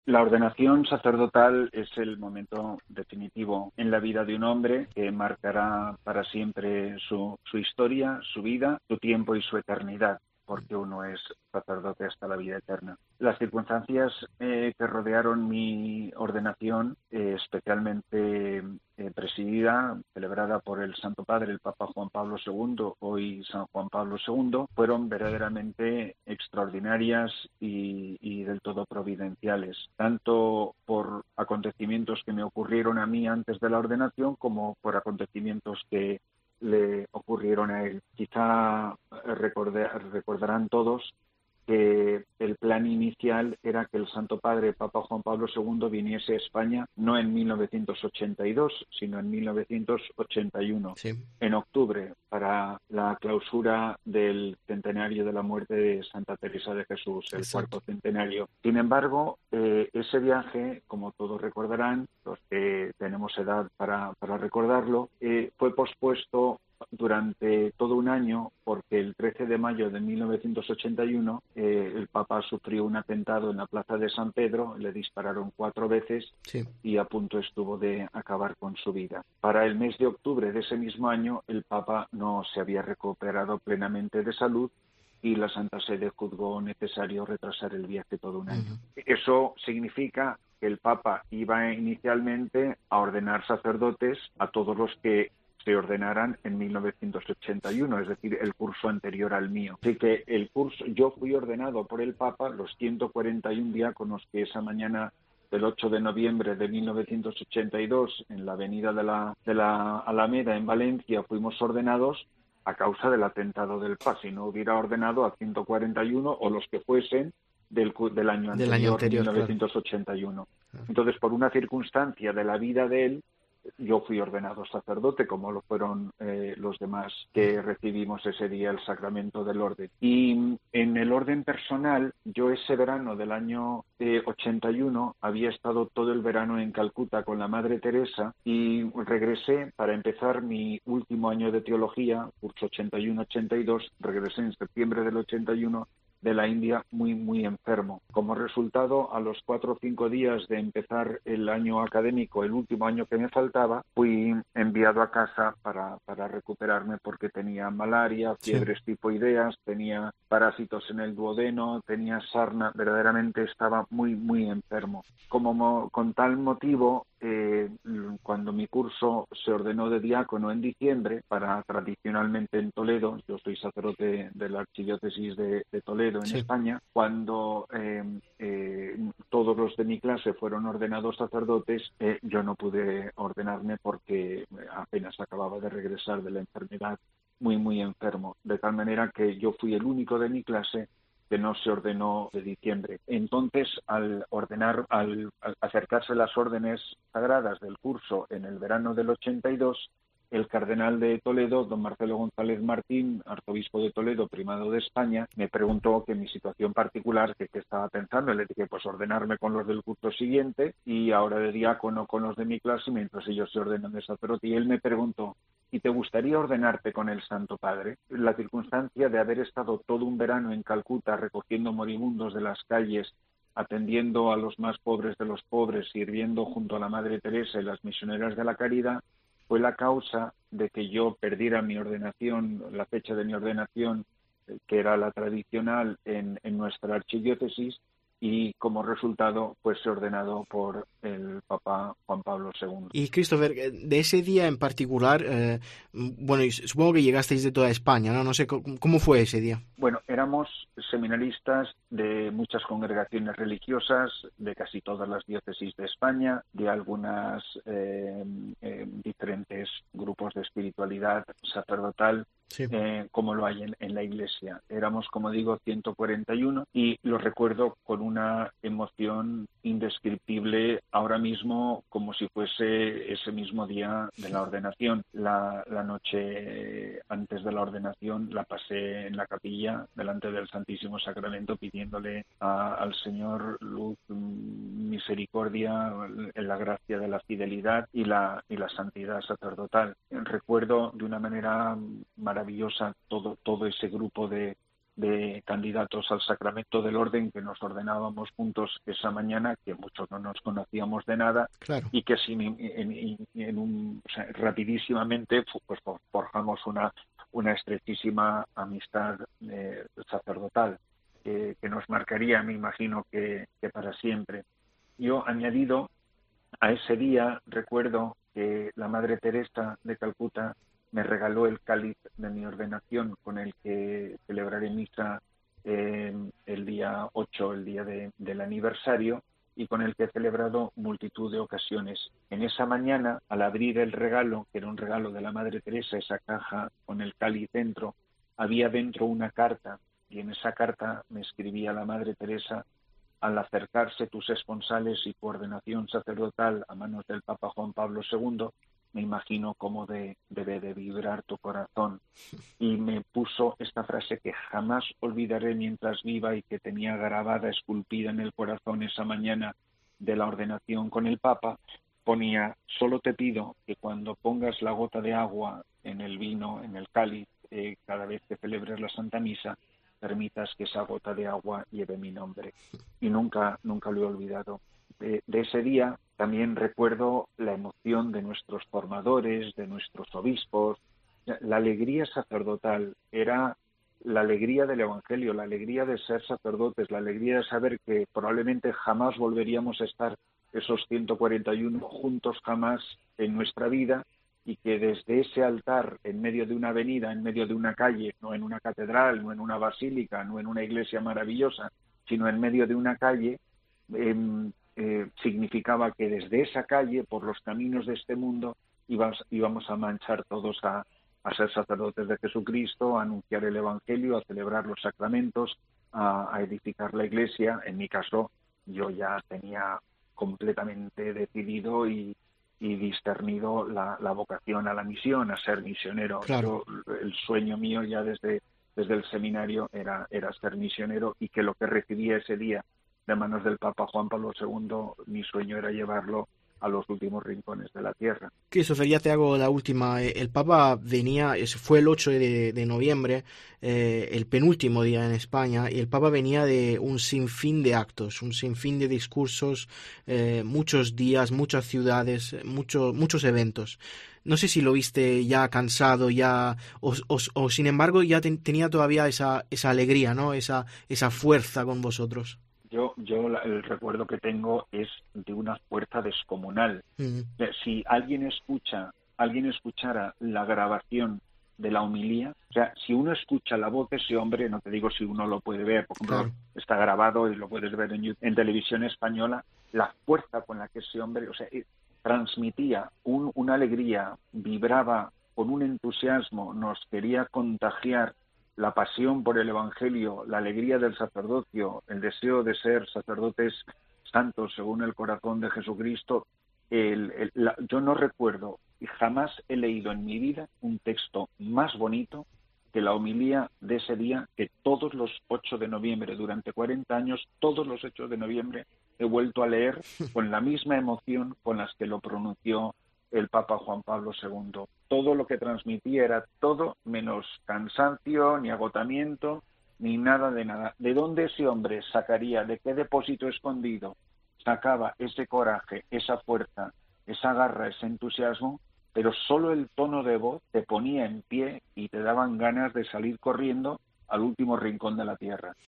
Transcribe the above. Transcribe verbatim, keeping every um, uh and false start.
La ordenación sacerdotal es el momento definitivo en la vida de un hombre que marcará para siempre su, su historia, su vida, su tiempo y su eternidad, porque uno es sacerdote hasta la vida eterna. Las circunstancias eh, que rodearon mi ordenación, eh, especialmente eh, presidida, celebrada por el Santo Padre, el Papa Juan Pablo segundo, hoy San Juan Pablo segundo, fueron verdaderamente extraordinarias y, y del todo providenciales, tanto por acontecimientos que me ocurrieron a mí antes de la ordenación como por acontecimientos que le ocurrieron a él. Quizá recorde, recordarán todos que el plan inicial era que el Santo Padre, Papa Juan Pablo segundo, viniese a España no en mil novecientos ochenta y dos, sino en mil novecientos ochenta y uno, Sí. en octubre, para la clausura del centenario de la muerte de Santa Teresa de Jesús, el Exacto. cuarto centenario. Sin embargo, eh, ese viaje, como todos recordarán, los que tenemos edad para, para recordarlo, eh, fue pospuesto durante todo un año porque el trece de mayo de mil novecientos ochenta y uno eh, el Papa sufrió un atentado en la plaza de San Pedro, le dispararon cuatro veces Sí. y a punto estuvo de acabar con su vida. Para el mes de octubre de ese mismo año el Papa no se había recuperado plenamente de salud y la Santa Sede juzgó necesario retrasar el viaje todo un año. Uh-huh. Eso significa que el Papa iba inicialmente a ordenar sacerdotes a todos los que se ordenaran en mil novecientos ochenta y uno, es decir, el curso anterior al mío. Así que el curso, yo fui ordenado por el Papa, los ciento cuarenta y uno diáconos que esa mañana del ocho de noviembre de mil novecientos ochenta y dos en la avenida de la, de la Alameda en Valencia fuimos ordenados a causa del atentado del Papa. Si no hubiera ordenado a ciento cuarenta y uno o los que fuesen del, del año Del año anterior, anterior, mil novecientos ochenta y uno. claro. Entonces, por una circunstancia de la vida de él, yo fui ordenado sacerdote, como lo fueron eh, los demás que recibimos ese día el sacramento del orden. Y en el orden personal, yo ese verano del año eh, ochenta y uno había estado todo el verano en Calcuta con la Madre Teresa y regresé para empezar mi último año de teología, curso ochenta y uno ochenta y dos, regresé en septiembre del ochenta y uno de la India muy, muy enfermo. Como resultado, a los cuatro o cinco días de empezar el año académico, el último año que me faltaba, fui enviado a casa para, para recuperarme porque tenía malaria, fiebres Sí. tifoideas, tenía parásitos en el duodeno, tenía sarna, verdaderamente estaba muy, muy enfermo. Como con tal motivo, eh, cuando mi curso se ordenó de diácono en diciembre, para tradicionalmente en Toledo, yo soy sacerdote de la archidiócesis de, de Toledo, en Sí. España, cuando eh, eh, todos los de mi clase fueron ordenados sacerdotes, eh, yo no pude ordenarme porque apenas acababa de regresar de la enfermedad, muy, muy enfermo, de tal manera que yo fui el único de mi clase que no se ordenó de diciembre. Entonces, al ordenar, al, al acercarse las órdenes sagradas del curso en el verano del ochenta y dos, el cardenal de Toledo, don Marcelo González Martín, arzobispo de Toledo, primado de España, me preguntó que mi situación particular, que qué estaba pensando. Le dije, pues ordenarme con los del curso siguiente y ahora de diácono con los de mi clase mientras ellos se ordenan de sacerdote. Y él me preguntó, ¿y te gustaría ordenarte con el Santo Padre? La circunstancia de haber estado todo un verano en Calcuta recogiendo moribundos de las calles, atendiendo a los más pobres de los pobres, sirviendo junto a la Madre Teresa y las misioneras de la caridad, fue la causa de que yo perdiera mi ordenación, la fecha de mi ordenación, que era la tradicional en, en nuestra archidiócesis, y como resultado fuese ordenado por el Papa Juan Pablo segundo. Y Christopher, de ese día en particular, eh, bueno, supongo que llegasteis de toda España, ¿no? No sé, ¿cómo fue ese día? Bueno, éramos seminaristas de muchas congregaciones religiosas, de casi todas las diócesis de España, de algunas eh, eh, diferentes grupos de espiritualidad sacerdotal, Sí. eh, como lo hay en, en la Iglesia. Éramos, como digo, ciento cuarenta y uno y lo recuerdo con una emoción indescriptible ahora mismo, como si fuese ese mismo día de la ordenación. La, la noche antes de la ordenación la pasé en la capilla delante del Santísimo Sacramento pidiéndole a, al Señor luz, misericordia, la gracia de la fidelidad y la, y la santidad sacerdotal. Recuerdo de una manera maravillosa todo, todo ese grupo de de candidatos al sacramento del orden que nos ordenábamos juntos esa mañana, que muchos no nos conocíamos de nada, Claro. y que sin, en, en, en un, o sea, rapidísimamente pues forjamos una, una estrechísima amistad eh, sacerdotal eh, que nos marcaría, me imagino, que, que para siempre. Yo, añadido a ese día, recuerdo que la Madre Teresa de Calcuta me regaló el cáliz de mi ordenación, con el que celebraré misa eh, el día ocho, el día de, del aniversario, y con el que he celebrado multitud de ocasiones. En esa mañana, al abrir el regalo, que era un regalo de la Madre Teresa, esa caja con el cáliz dentro, había dentro una carta, y en esa carta me escribía la Madre Teresa: al acercarse tus esponsales y tu ordenación sacerdotal a manos del Papa Juan Pablo segundo, me imagino cómo de, debe de vibrar tu corazón. Y me puso esta frase que jamás olvidaré mientras viva y que tenía grabada, esculpida en el corazón esa mañana de la ordenación con el Papa. Ponía: solo te pido que cuando pongas la gota de agua en el vino, en el cáliz, eh, cada vez que celebres la Santa Misa, permitas que esa gota de agua lleve mi nombre. Y nunca, nunca lo he olvidado. De, de ese día también recuerdo la emoción de nuestros formadores, de nuestros obispos. La alegría sacerdotal era la alegría del Evangelio, la alegría de ser sacerdotes, la alegría de saber que probablemente jamás volveríamos a estar esos ciento cuarenta y uno juntos jamás en nuestra vida, y que desde ese altar, en medio de una avenida, en medio de una calle, no en una catedral, no en una basílica, no en una iglesia maravillosa, sino en medio de una calle, eh, eh, significaba que desde esa calle, por los caminos de este mundo, íbamos, íbamos a manchar todos a, a ser sacerdotes de Jesucristo, a anunciar el Evangelio, a celebrar los sacramentos, a, a edificar la iglesia. En mi caso, yo ya tenía completamente decidido y y discernido la, la vocación a la misión, a ser misionero. Claro. Yo, el sueño mío ya desde, desde el seminario era, era ser misionero, y que lo que recibía ese día de manos del Papa Juan Pablo segundo, mi sueño era llevarlo a los últimos rincones de la tierra. Christopher, ya te hago la última. El Papa venía, fue el ocho de, de noviembre, eh, el penúltimo día en España, y el Papa venía de un sinfín de actos, un sinfín de discursos, eh, muchos días, muchas ciudades, mucho, muchos eventos. No sé si lo viste ya cansado, ya o, o, o sin embargo ya ten, tenía todavía esa, esa alegría, ¿no? Esa, esa fuerza con vosotros. Yo, yo el recuerdo que tengo es de una fuerza descomunal. Mm. Si alguien escucha, alguien escuchara la grabación de la homilía, o sea, si uno escucha la voz de ese hombre, no te digo si uno lo puede ver, por ejemplo, claro, está grabado y lo puedes ver en, en televisión española, la fuerza con la que ese hombre, o sea, transmitía un, una alegría, vibraba con un entusiasmo, nos quería contagiar la pasión por el Evangelio, la alegría del sacerdocio, el deseo de ser sacerdotes santos según el corazón de Jesucristo. El, el, la, yo no recuerdo y jamás he leído en mi vida un texto más bonito que la homilía de ese día, que todos los ocho de noviembre, durante cuarenta años, todos los ocho de noviembre he vuelto a leer con la misma emoción con las que lo pronunció el Papa Juan Pablo segundo. Todo lo que transmitía era todo menos cansancio, ni agotamiento, ni nada de nada. ¿De dónde ese hombre sacaría, de qué depósito escondido sacaba ese coraje, esa fuerza, esa garra, ese entusiasmo? Pero solo el tono de voz te ponía en pie y te daban ganas de salir corriendo al último rincón de la tierra.